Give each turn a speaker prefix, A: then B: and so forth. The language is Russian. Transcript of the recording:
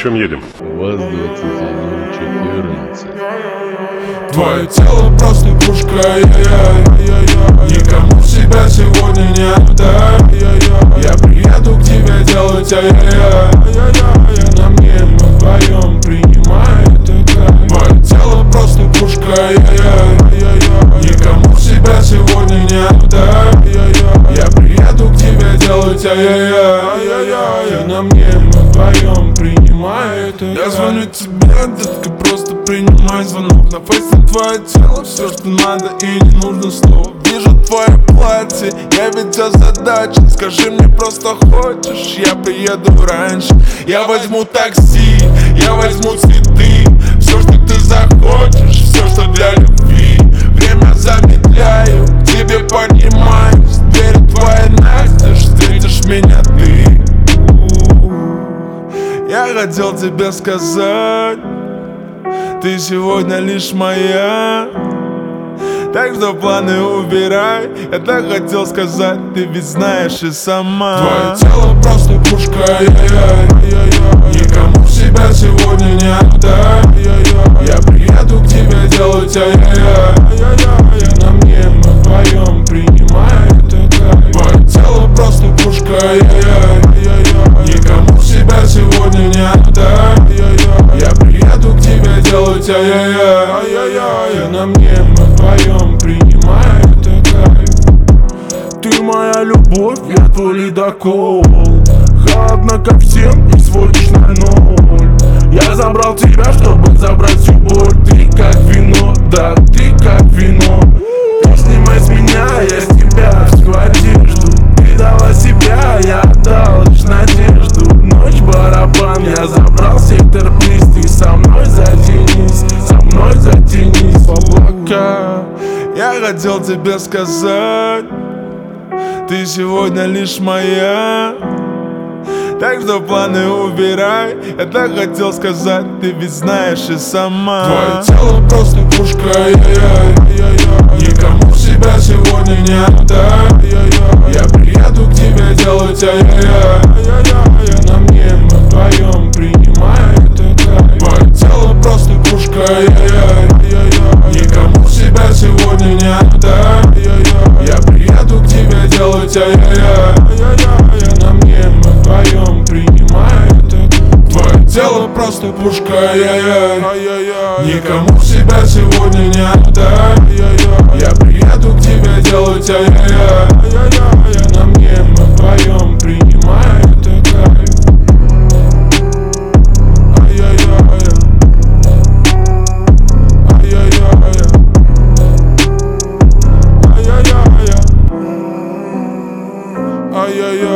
A: чем едем?
B: ВАЗ-2114.
C: Твое тело просто пушка, никому себя сегодня не отдай. Я приеду к тебе делать и на мне мы вдвоем принимаем это. Твое тело просто пушка, никому себя сегодня не отдай. Я приеду к тебе делать и на мне мы вдвоем принимаем это. Я звоню тебе, детка, просто принимай звонок. На фейсе твое тело, все, что надо и не нужно слов. Вижу твое платье, я ведь озадачен. Скажи мне, просто хочешь, я приеду раньше. Я возьму такси, я возьму цветы. Все, что ты захочешь, все, что для любви. Время замедляю, к тебе поднимаюсь. Дверь твоя настежь, встретишь меня ты. Я хотел тебе сказать, ты сегодня лишь моя. Так что планы убирай. Я так хотел сказать, ты ведь знаешь и сама. Твое тело просто пушка, никому себя сегодня не отдай. Я приеду к тебе делать и на мне мы вдвоем принимаем это. Твое тело просто пушка, никому себя сегодня не отдай. Я приеду к тебе делать и на мне мы вдвоем принимаем это. Ты моя любовь, я твой ледокол. Холодно ко всем и сводишь на ноль. Я забрал тебя, чтобы забрать всю боль. Ты как вино, да, ты как вино. Ты снимай с меня, я с тебя всю одежду. Ты дала себя, я отдал лишь надежду. Ночь барабан, я забрал сектор приз. Ты со мной затянись, в облака. Я хотел тебе сказать, ты сегодня лишь моя. Так что планы убирай. Я так хотел сказать, ты ведь знаешь и сама. Твое тело просто пушка, никому себя сегодня не отдай. Я приеду к тебе делать и на мне мы вдвоем принимаем это. Твое тело просто пушка, никому себя сегодня не отдай. Я приеду к тебе делать и на мне мы вдвоем принимаем это. Твое тело просто пушка, никому себя сегодня не отдай. Я приеду к тебе делать и на мне мы вдвоем принимаем это. Ай-яй-яй.